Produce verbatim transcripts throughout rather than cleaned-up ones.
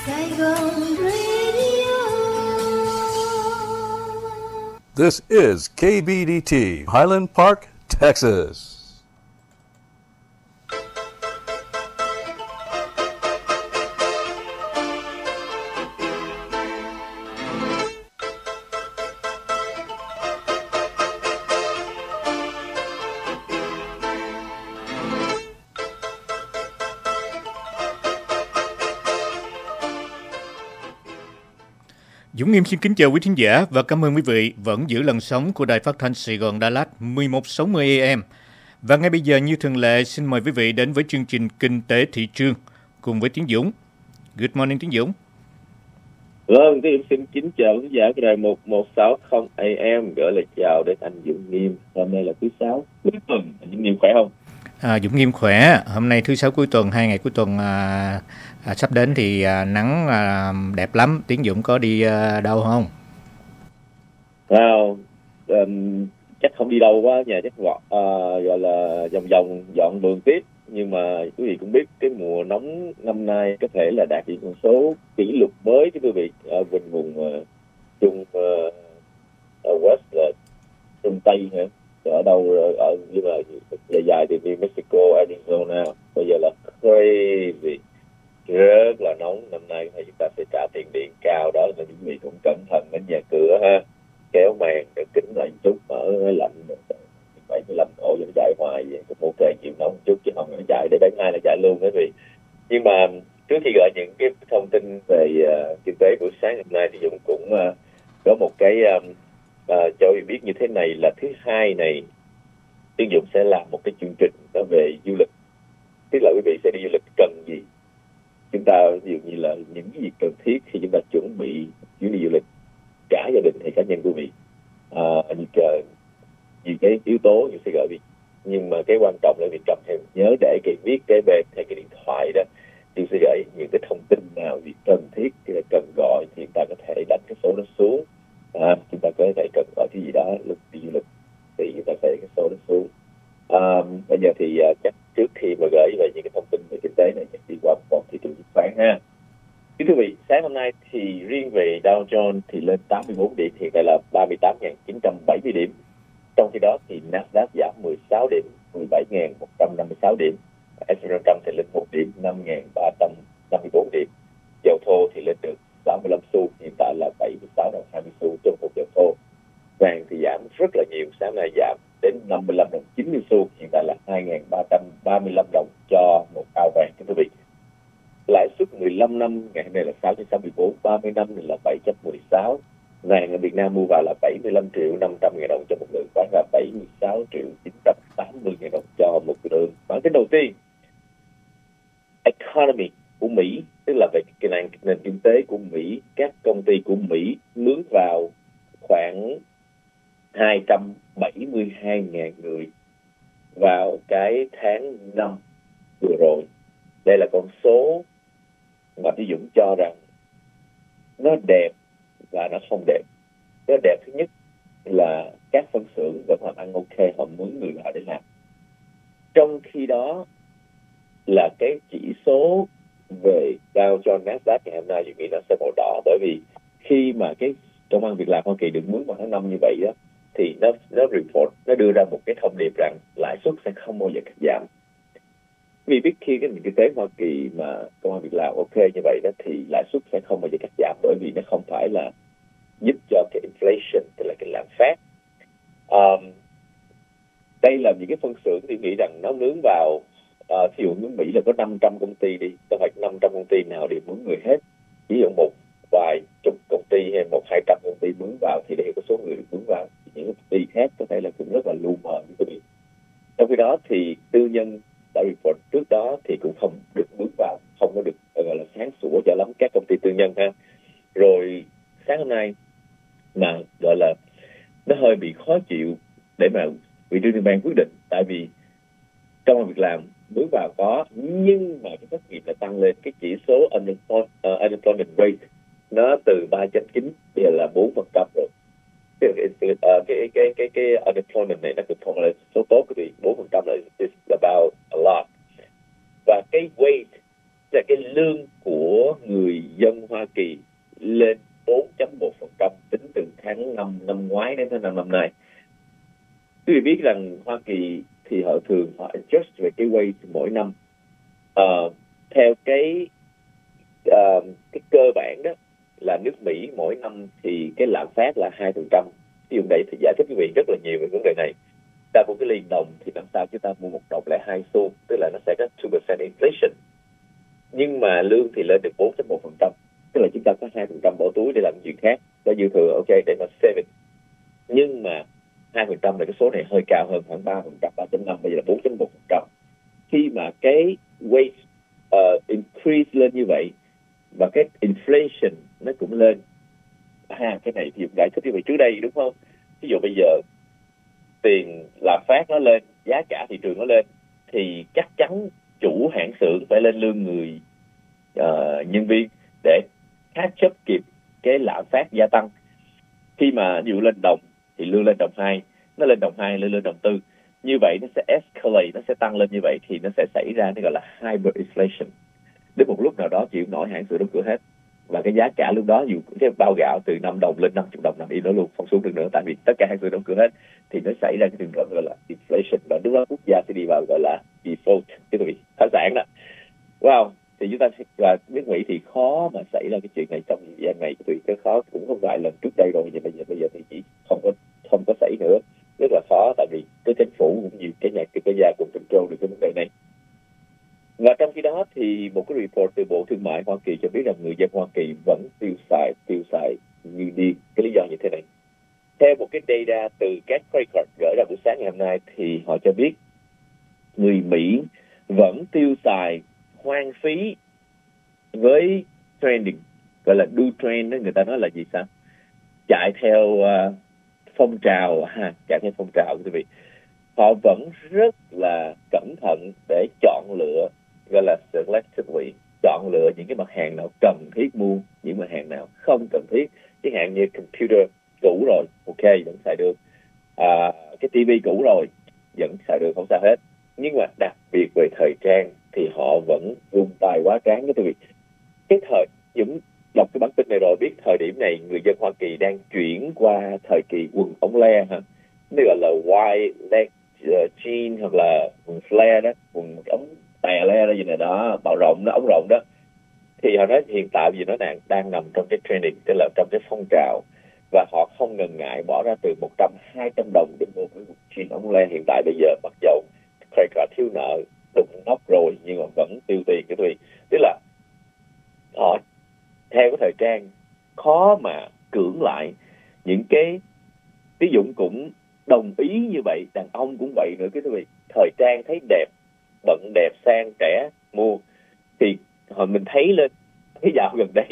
Saigon Radio. This is K B D T, Highland Park, Texas. Dũng Nghiêm xin kính chào quý thính giả và cảm ơn quý vị vẫn giữ làn sóng của Đài Phát thanh Sài Gòn Đà Lạt mười một sáu mươi A M. Và ngay bây giờ như thường lệ xin mời quý vị đến với chương trình Kinh tế thị trường cùng với Tiến Dũng. Good morning Tiến Dũng. Vâng, Tiến Dũng xin kính chào khán giả của Đài một một sáu không A M, gửi lời chào đến anh Dũng Nghiêm. Hôm nay là thứ sáu cuối tuần, anh Dũng Nghiêm khỏe không? À, Dũng Nghiêm khỏe. Hôm nay thứ sáu cuối tuần, hai ngày cuối tuần à, à, sắp đến thì à, nắng à, đẹp lắm. Tiến Dũng có đi à, đâu không? Wow, um, chắc không đi đâu quá, nhà chắc gọt, uh, gọi là vòng vòng dọn vườn tiếp. Nhưng mà quý vị cũng biết cái mùa nóng năm nay có thể là đạt những con số kỷ lục mới chứ quý vị, ở vùng vùng uh, trung uh, uh, West là trung Tây hả? Ở đâu ở như là dài dài thì đi Mexico, Arizona, bây giờ là crazy, rất là nóng. Năm nay thì chúng ta sẽ trả tiền điện cao đó, nên quý vị cũng cẩn thận đến nhà cửa ha, kéo màn để kính lại chút, mở lạnh bảy mươi lăm độ, nó chạy hoài vậy cũng ok, chịu nóng chút chứ không nó chạy để bán ai là chạy luôn đó vì. Nhưng mà trước khi gửi những cái thông tin về uh, kinh tế của sáng hôm nay thì Dũng cũng uh, có một cái um, uh, cho quý biết như thế này là thứ hai này Tiến Dũng sẽ làm một cái chương trình đó về du lịch. Tức là quý vị sẽ đi du lịch cần gì, chúng ta ví dụ như là những cái gì cần thiết khi chúng ta chuẩn bị chuyến đi du lịch cả gia đình hay cá nhân quý vị, à, như cái những cái yếu tố như sẽ gửi đi. Nhưng mà cái quan trọng là việc cầm theo nhớ để cái viết cái bên hay cái điện thoại đó, thì sẽ gửi những cái thông tin nào việc cần thiết là cần gọi thì chúng ta có thể đánh cái số đó xuống. À, chúng ta có thể cần gọi cái gì đó lúc đi du lịch thì chúng ta sẽ cái số đó xuống. À, bây giờ thì uh, chắc trước khi mà gửi về những cái thông tin về kinh tế này chắc đi qua một thị trường chứng khoán ha. Kính thưa quý vị, sáng hôm nay thì riêng về Dow Jones thì lên tám mươi bốn điểm, hiện tại là ba mươi tám nghìn chín trăm bảy mươi điểm. Trong khi đó thì Nasdaq giảm mười sáu điểm, mười bảy nghìn một trăm năm mươi sáu điểm. ét and pê năm trăm thì lên một điểm, năm nghìn ba trăm năm mươi bốn điểm. Dầu thô thì lên được sáu mươi lăm xu, hiện tại là bảy mươi sáu đồng hai mươi xu trong một dầu thô. Vàng thì giảm rất là nhiều, sáng nay giảm đến năm mươi lăm đồng chín mươi xu, hiện tại là hai nghìn ba trăm ba mươi lăm đồng cho một ao vàng. Kính thưa quý vị, lãi suất mười lăm năm ngày hôm nay là sáu trăm sáu mươi tư, ba mươi năm là bảy trăm mười sáu. Vàng ở Việt Nam mua vào là bảy mươi lăm triệu năm trăm ngàn đồng cho một lượng, bán ra bảy mươi sáu triệu chín trăm tám mươi ngàn đồng cho một lượng. Bản tin đầu tiên, economy của Mỹ, tức là về cái nền, nền kinh tế của Mỹ, các công ty của Mỹ mướn vào khoảng hai trăm bảy mươi hai nghìn người vào cái tháng năm vừa rồi. Đây là con số mà Tiến Dũng cho rằng nó đẹp và nó không đẹp. Nó đẹp thứ nhất là các phân xưởng vẫn làm ăn ok, họ mướn người vào để làm. Trong khi đó là cái chỉ số về Dow Jones Nasdaq ngày hôm nay tôi nghĩ nó sẽ màu đỏ, bởi vì khi mà cái công ăn việc làm Hoa Kỳ được mướn vào tháng năm như vậy đó, thì nó nó report, nó đưa ra một cái thông điệp rằng lãi suất sẽ không bao giờ cắt giảm. Vì biết khi cái nền kinh tế Hoa Kỳ mà công ăn việc làm ok như vậy đó thì lãi suất sẽ không bao giờ cắt giảm, bởi vì nó không phải là giúp cho cái inflation, tức là cái lạm phát. Um, đây là những cái phân xưởng tôi nghĩ rằng nó mướn vào, uh, ví dụ như Mỹ là có năm trăm công ty đi, không phải năm trăm công ty nào đều mướn người hết. Ví dụ một vài chục công ty hay một hai trăm công ty mướn vào thì đây có số người được mướn vào. Những công ty khác có thể là cũng rất là lu mờ như quý vị. Trong khi đó thì tư nhân đã report trước đó thì cũng không được mướn vào, không có được gọi là sáng sủa cho lắm các công ty tư nhân ha. Rồi sáng hôm nay mà gọi là nó hơi bị khó chịu để mà vị trí liên bang quyết định, tại vì trong việc làm mướn vào có, nhưng mà cái thất nghiệp là tăng lên. Cái chỉ số unemployment, uh, unemployment rate nó từ ba chấm chín bây giờ là bốn phần trăm rồi. Cái, uh, cái cái cái cái unemployment này nó cũng không là số tốt, vì bốn phần trăm là is about a lot. Và cái wage là cái lương của của người dân Hoa Kỳ lên bốn phẩy một phần trăm tính từ tháng năm năm ngoái đến tháng năm năm nay. Quý vị biết rằng Hoa Kỳ thì họ thường họ adjust về cái wage mỗi năm. Uh, theo cái uh, cái cơ bản đó là nước Mỹ mỗi năm thì cái lạm phát là hai phần trăm. Ví dụ đây thì giải thích quý vị rất là nhiều về vấn đề này. Ta mua cái liên đồng thì làm sao chúng ta mua một đồng lẻ hai xu, tức là nó sẽ có hai phần trăm inflation. Nhưng mà lương thì lên được bốn phẩy một phần trăm, tức là chúng ta có hai phần trăm bỏ túi để làm chuyện khác, có dư thừa, ok, để mà saving. Nhưng mà hai phần trăm là cái số này hơi cao hơn, khoảng ba phần trăm, ba phẩy năm, bây giờ là bốn phẩy một phần trăm. Khi mà cái wage uh, increase lên như vậy và cái inflation nó cũng lên, à, cái này thì giải thích như vậy trước đây đúng không? Ví dụ bây giờ tiền lạm phát nó lên, giá cả thị trường nó lên, thì chắc chắn chủ hãng xưởng phải lên lương người uh, nhân viên để catch up kịp cái lạm phát gia tăng. Khi mà ví dụ lên đồng thì lương lên đồng hai, nó lên đồng hai lên lên đồng tư, như vậy nó sẽ escalate, nó sẽ tăng lên như vậy thì nó sẽ xảy ra nó gọi là hyperinflation. Đến một lúc nào đó chịu nổi hãng xưởng đóng cửa hết, và cái giá cả lúc đó dù cái bao gạo từ năm đồng lên năm mươi đồng nằm yên đó luôn, không xuống được nữa, tại vì tất cả hãng xưởng đóng cửa hết, thì nó xảy ra cái trường hợp gọi là inflation, và lúc đó quốc gia sẽ đi vào gọi là default, cái vị phá sản đó. Wow, thì chúng ta và nước Mỹ thì khó mà xảy ra cái chuyện này trong thời gian này, vì cái khó cũng không vài lần trước đây rồi, nhưng bây giờ bây giờ thì chỉ không có không có xảy nữa, rất là khó, tại vì cái chính phủ cũng nhiều cái nhà cái quốc gia cũng control được cái vấn đề này. Và trong khi đó thì một cái report từ Bộ Thương mại Hoa Kỳ cho biết rằng người dân Hoa Kỳ vẫn tiêu xài tiêu xài như điên. Cái lý do như thế này. Theo một cái data từ các credit card gửi ra buổi sáng ngày hôm nay thì họ cho biết người Mỹ vẫn tiêu xài hoang phí với trending, gọi là do trend đó, người ta nói là gì sao? Chạy theo uh, phong trào, ha, chạy theo phong trào quý vị. Họ vẫn rất là cẩn thận để chọn lựa, gọi là selectively, chọn lựa những cái mặt hàng nào cần thiết mua, những mặt hàng nào không cần thiết. Chẳng hạn như computer cũ rồi, ok, vẫn xài được. À, cái tivi cũ rồi, vẫn xài được, không sao hết. Nhưng mà đặc biệt về thời trang thì họ vẫn vung tay quá tráng cái việc. Cái thời, Dũng đọc cái bản tin này rồi biết thời điểm này người dân Hoa Kỳ đang chuyển qua thời kỳ quần ống le hả? Nó gọi là wide leg uh, jean hoặc là quần flare đó, quần ống tè le đó gì này đó, bạo rộng đó, ống rộng đó. Thì họ nói hiện tại vì nó đang đang nằm trong cái trending, tức là trong cái phong trào, và họ không ngần ngại bỏ ra từ một trăm, hai trăm đồng để mua cái quần jean ống le hiện tại bây giờ, mặc dầu credit card thiếu nợ, đụng nóc rồi nhưng mà vẫn tiêu tiền cái tùy. Tức là họ theo cái thời trang khó mà cưỡng lại những cái, ví dụ cũng đồng ý như vậy, đàn ông cũng vậy nữa cái quý vị. Thời trang thấy đẹp, bận đẹp, sang trẻ mua, thì hồi mình thấy lên cái dạo gần đây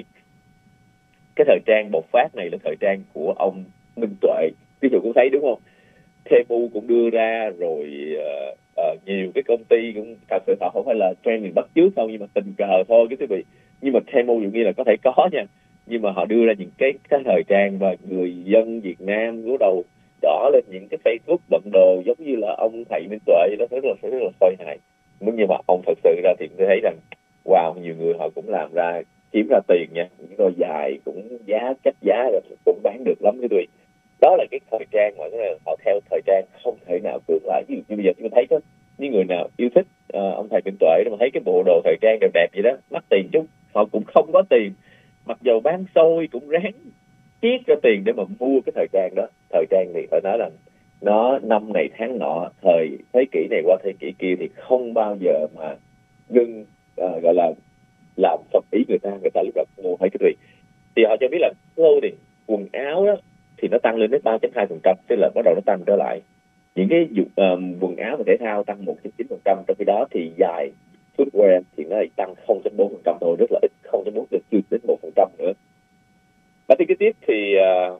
cái thời trang bộc phát này là thời trang của ông Minh Tuệ, ví dụ cũng thấy đúng không? Temu cũng đưa ra rồi, uh, uh, nhiều cái công ty cũng thật sự họ không phải là trend mình bắt chước đâu, nhưng mà tình cờ thôi cái quý vị. Nhưng mà Temu dụ như là có thể có nha, nhưng mà họ đưa ra những cái cái thời trang và người dân Việt Nam bắt đầu đỏ lên những cái Facebook bận đồ giống như là ông thầy Minh Tuệ, nó rất là rất là khôi hài. Nhưng mà ông thật sự ra thì tôi thấy rằng wow, nhiều người họ cũng làm ra kiếm ra tiền nha, những đôi dài cũng giá cách giá rồi cũng bán được lắm cái tụi. Đó là cái thời trang mà họ theo thời trang không thể nào cưỡng lại. Ví dụ như bây giờ chúng thấy đó, những người nào yêu thích uh, ông thầy Minh Tuệ mà thấy cái bộ đồ thời trang đẹp đẹp vậy đó, mắc tiền chút, họ cũng không có tiền, mặc dầu bán xôi cũng ráng chiết ra tiền để mà mua cái thời trang đó. Thời trang thì phải nói là nó năm này tháng nọ, thời thế kỷ này qua thế kỷ kia thì không bao giờ mà ngưng, uh, gọi là làm xong ý người ta, người ta lúc đó mua hết cái gì. Thì họ cho biết là clothing, quần áo đó thì nó tăng lên đến ba phẩy hai phần trăm, tức là bắt đầu nó tăng trở lại. Những cái um, quần áo và thể thao tăng một phẩy chín phần trăm, trong khi đó thì dài footwear thì nó lại tăng không phẩy bốn phần trăm thôi, rất là ít, không phẩy bốn chưa đến một phần trăm nữa. Bản tin kế tiếp thì uh,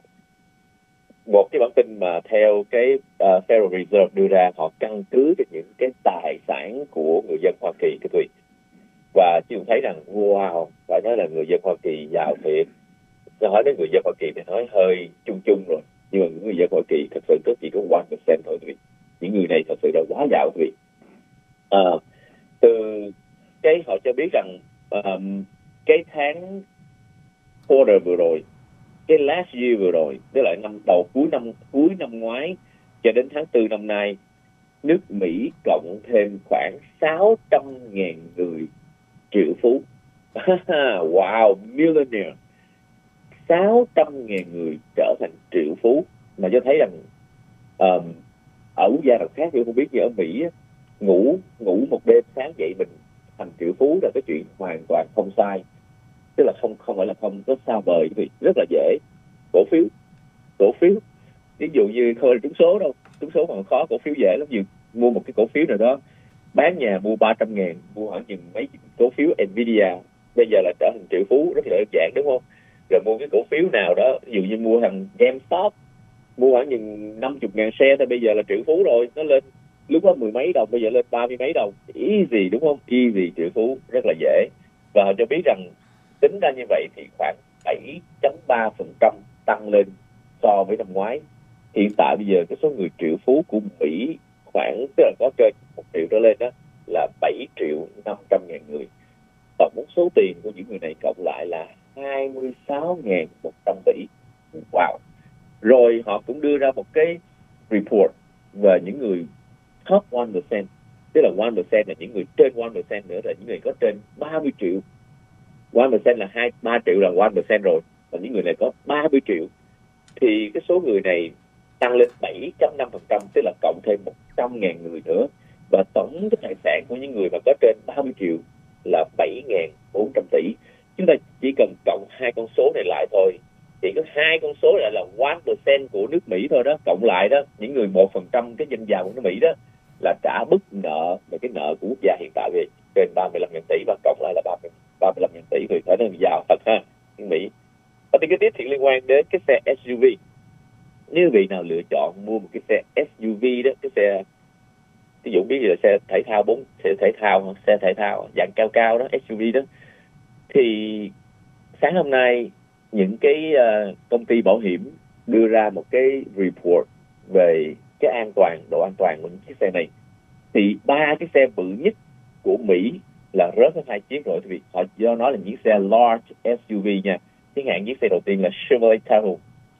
một cái bản tin mà theo cái uh, Federal Reserve đưa ra, họ căn cứ trên những cái tài sản của người dân Hoa Kỳ cái tùy. Và chị cũng thấy rằng wow, phải nói là người dân Hoa Kỳ giàu thiệt. Nói đến người dân Hoa Kỳ thì nói hơi chung chung rồi, nhưng mà người dân Hoa Kỳ thật sự chỉ có một phần trăm thôi. Những người này thật sự là quá giàu quý vị. À, từ cái họ cho biết rằng um, cái tháng quarter vừa rồi, cái last year vừa rồi, tức là năm đầu cuối năm cuối năm ngoái cho đến tháng tư năm nay, nước Mỹ cộng thêm khoảng sáu trăm ngàn người triệu phú. Wow, millionaire. sáu trăm ngàn người trở thành triệu phú, mà cho thấy rằng um, ở quốc gia nào khác thì không biết, như ở Mỹ ngủ ngủ một đêm sáng dậy mình thành triệu phú là cái chuyện hoàn toàn không sai, tức là không không phải là không có xa vời, vì rất là dễ. Cổ phiếu cổ phiếu ví dụ như thôi là trúng số đâu, trúng số còn khó, cổ phiếu dễ lắm. Nhiều mua một cái cổ phiếu nào đó, bán nhà mua ba trăm ngàn, mua khoảng chừng mấy cổ phiếu Nvidia, bây giờ là trở thành triệu phú rất là đơn giản, đúng không? Rồi mua cái cổ phiếu nào đó, ví dụ như mua thằng GameStop, mua khoảng chừng năm mươi ngàn xe thôi, bây giờ là triệu phú rồi. Nó lên lúc đó mười mấy đồng, bây giờ lên ba mươi mấy đồng, easy, đúng không? Easy, triệu phú rất là dễ. Và họ cho biết rằng tính ra như vậy thì khoảng bảy phẩy ba phần trăm tăng lên so với năm ngoái. Hiện tại bây giờ cái số người triệu phú của Mỹ khoảng, tức là có trên một triệu trở lên đó, là bảy triệu năm trăm ngàn người. Tổng số tiền của những người này cộng lại là hai mươi sáu nghìn một trăm tỷ. Wow. Rồi họ cũng đưa ra một cái report về những người top một phần trăm, tức là một phần trăm là những người trên một phần trăm nữa, là những người có trên ba mươi triệu. một phần trăm là hai ba triệu là một phần trăm rồi, và những người này có ba mươi triệu. Thì cái số người này tăng lên bảy phẩy năm phần trăm, tức là cộng thêm một trăm ngàn người nữa. Và tổng cái tài sản của những người mà có trên ba mươi triệu là bảy nghìn bốn trăm tỷ. Chúng ta chỉ cần cộng hai con số này lại thôi, chỉ có hai con số lại là một phần trăm của nước Mỹ thôi đó. Cộng lại đó, những người một phần trăm cái dân giàu của nước Mỹ đó là trả bức nợ về cái nợ của quốc gia hiện tại về trên ba mươi lăm nghìn tỷ, và cộng lại là ba mươi lăm nghìn tỷ, thì phải nói là giàu thật ha, nước Mỹ. Và thì cái tiếp thì liên quan đến cái xe ét u vê. Nếu vị nào lựa chọn mua một cái xe ét u vê đó, cái xe ví dụ biết gì là xe thể thao, bốn xe thể thao, xe thể thao dạng cao cao đó, ét u vê đó, thì sáng hôm nay những cái uh, công ty bảo hiểm đưa ra một cái report về cái an toàn, độ an toàn của những chiếc xe này. Thì ba cái xe bự nhất của Mỹ là rớt hết hai chiếc rồi, vì họ do nó là những xe large ét u vê nha. Chẳng hạn chiếc xe đầu tiên là Chevrolet Tahoe,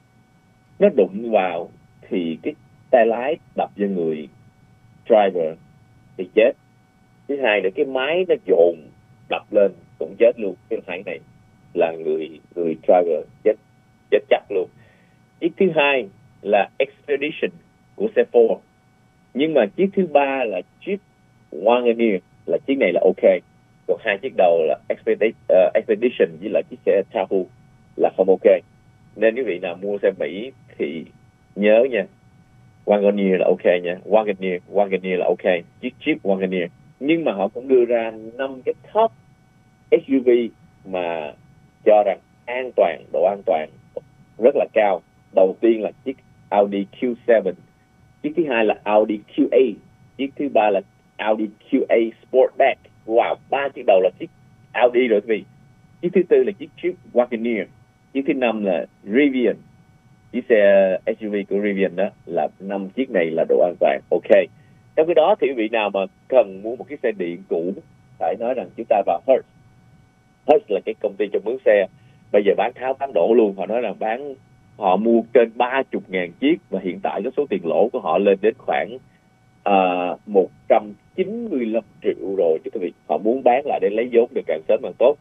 nó đụng vào thì cái tay lái đập vào người driver thì chết. Thứ hai là cái máy nó dồn đập lên cũng chết luôn. Cái hai này là người người driver chết chết chắc luôn. Chiếc thứ hai là Expedition của xe Ford, nhưng mà chiếc thứ ba là chiếc Wagoneer, là chiếc này là ok. Còn hai chiếc đầu là Expedition với lại chiếc xe Tahoe là không ok. Nên quý vị nào mua xe Mỹ thì nhớ nha, Wagoneer là ok nha, Wagoneer Wagoneer là ok, chiếc Jeep Wagoneer. Nhưng mà họ cũng đưa ra năm cái top ét u vê mà cho rằng an toàn, độ an toàn rất là cao. Đầu tiên là chiếc Audi Q bảy, chiếc thứ hai là Audi Q eight, chiếc thứ ba là Audi Q eight Sportback. Wow, ba chiếc đầu là chiếc Audi rồi quý vị. Chiếc thứ tư là chiếc Jeep Wagoneer, chiếc thứ năm là Rivian, chiếc xe ét u vê của Rivian đó, là năm chiếc này là độ an toàn ok. Trong cái đó thì quý vị nào mà cần mua một cái xe điện cũ, phải nói rằng chúng ta vào Hertz. Hertz là cái công ty trong mướn xe, bây giờ bán tháo bán đổ luôn. Họ nói là bán, họ mua trên ba mươi ngàn chiếc, và hiện tại cái số tiền lỗ của họ lên đến khoảng uh, một trăm chín mươi lăm triệu rồi chứ quý vị. Họ muốn bán lại để lấy vốn được càng sớm càng tốt.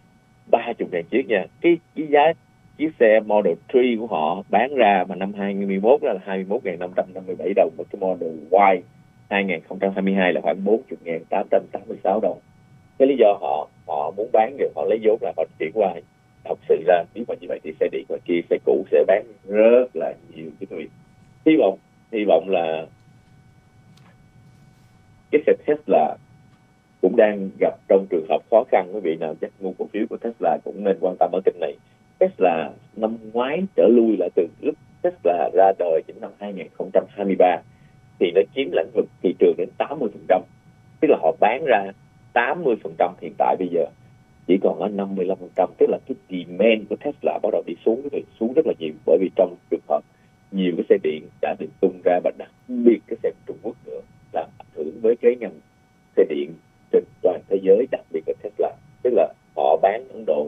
Ba mươi ngàn chiếc nha. Cái, cái giá chiếc xe Model ba của họ bán ra mà năm hai mươi mốt là hai mươi mốt nghìn năm trăm năm mươi bảy đồng, và cái Model Y hai không hai hai là khoảng bốn mươi nghìn tám trăm tám mươi sáu đồng. Cái lý do họ họ muốn bán được, họ lấy vốn là họ chuyển qua. Thật sự ra nếu mà như vậy thì xe điện ngoài kia, xe cũ sẽ bán rất là nhiều cái quý vị. Hy vọng hy vọng là cái xe Tesla cũng đang gặp trong trường hợp khó khăn. Quý vị nào chắc mua cổ phiếu của Tesla cũng nên quan tâm ở kênh này. Tesla năm ngoái trở lui lại từ lúc Tesla ra đời đến năm hai không hai ba thì nó chiếm lĩnh vực thị trường đến tám mươi phần trăm. Tức là họ bán ra tám mươi phần trăm, hiện tại bây giờ chỉ còn ở năm mươi lăm phần trăm. Tức là cái demand của Tesla bắt đầu đi xuống, xuống rất là nhiều, bởi vì trong trường hợp nhiều cái xe điện đã được tung ra, và đặc biệt cái xe Trung Quốc nữa, làm ảnh hưởng với cái ngành xe điện trên toàn thế giới, đặc biệt là Tesla. Tức là họ bán Ấn Độ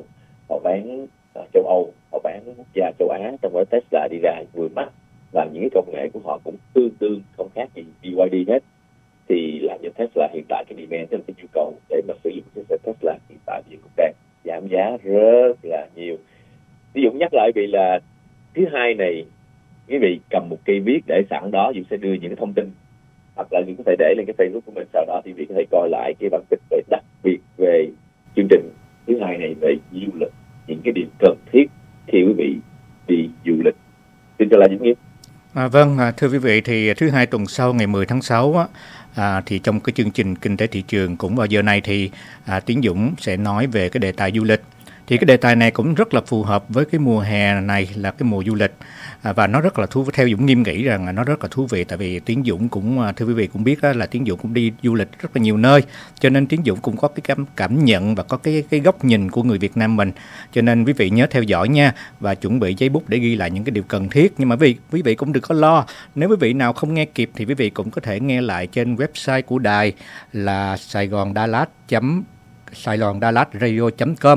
họ bán uh, châu Âu, họ bán quốc gia châu Á, trong đó Tesla đi ra vừa mắt và những cái công nghệ của họ cũng tương tương không khác gì bê y đê hết, thì làm cho Tesla hiện tại cái demand, tức là cái nhu cầu để mà sử dụng cái xe Tesla hiện tại thì cũng đang giảm giá rất là nhiều. Ví dụ nhắc lại vì là thứ hai này, quý vị cầm một cây viết để sẵn đó, dù sẽ đưa những cái thông tin hoặc là quý có thể để lên cái Facebook của mình, sau đó thì quý vị có thể coi lại cái bản tin về đặc biệt về chương trình thứ hai này về du lịch, những cái điều cần thiết khi quý vị đi du lịch. Xin chào lại Dũng Nghiêm. À, vâng, à, thưa quý vị, thì thứ hai tuần sau ngày mười tháng sáu á, à, thì trong cái chương trình Kinh tế thị trường cũng vào giờ này thì à, Tiến Dũng sẽ nói về cái đề tài du lịch. Thì cái đề tài này cũng rất là phù hợp với cái mùa hè này là cái mùa du lịch, à, và nó rất là thú, theo Dũng Nghiêm nghĩ rằng là nó rất là thú vị, tại vì Tiến Dũng cũng, thưa quý vị cũng biết đó, là Tiến Dũng cũng đi du lịch rất là nhiều nơi, cho nên Tiến Dũng cũng có cái cảm, cảm nhận và có cái cái góc nhìn của người Việt Nam mình, cho nên quý vị nhớ theo dõi nha, và chuẩn bị giấy bút để ghi lại những cái điều cần thiết. Nhưng mà quý vị, quý vị cũng đừng có lo, nếu quý vị nào không nghe kịp thì quý vị cũng có thể nghe lại trên website của đài là Sài Gòn Đà Lạt chấm Sài Gòn Đà Lạt Radio chấm com,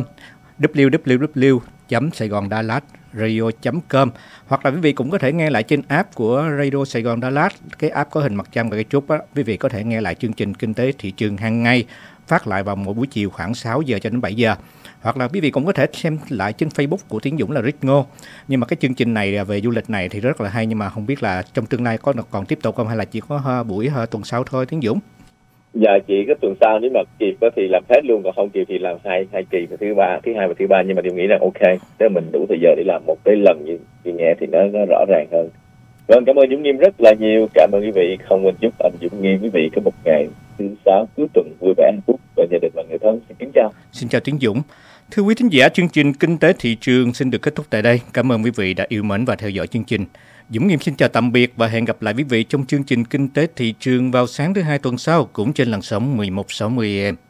w w w chấm Sài Gòn Đà Lạt Radio chấm com, hoặc là quý vị cũng có thể nghe lại trên app của Radio Sài Gòn Đà Lạt, cái app có hình mặt trăng và cái trúc á. Quý vị có thể nghe lại chương trình Kinh tế thị trường hàng ngày, phát lại vào mỗi buổi chiều khoảng sáu giờ cho đến bảy giờ. Hoặc là quý vị cũng có thể xem lại trên Facebook của Tiến Dũng là Rich Ngô. Nhưng mà cái chương trình này về du lịch này thì rất là hay, nhưng mà không biết là trong tương lai có còn tiếp tục không, hay là chỉ có buổi tuần sau thôi Tiến Dũng? Dạ chỉ có tuần sau, nếu mà kịp thì làm hết luôn, còn không kịp thì làm hai hai kỳ và thứ ba, thứ hai và thứ ba. Nhưng mà tôi nghĩ rằng ok, nếu mình đủ thời giờ để làm một cái lần như, như nghe thì nó nó rõ ràng hơn. Vâng, cảm ơn Dũng Nghiêm rất là nhiều. Cảm ơn quý vị. Không quên chúc anh Dũng Nghiêm quý vị có một ngày thứ sáu cuối tuần vui vẻ hạnh phúc và gia đình và người thân. Xin kính chào. Xin chào Tiến Dũng. Thưa quý thính giả, chương trình Kinh tế thị trường xin được kết thúc tại đây. Cảm ơn quý vị đã yêu mến và theo dõi chương trình. Dũng Nghiêm xin chào tạm biệt và hẹn gặp lại quý vị trong chương trình Kinh tế thị trường vào sáng thứ hai tuần sau, cũng trên làn sóng mười một sáu mươi A M.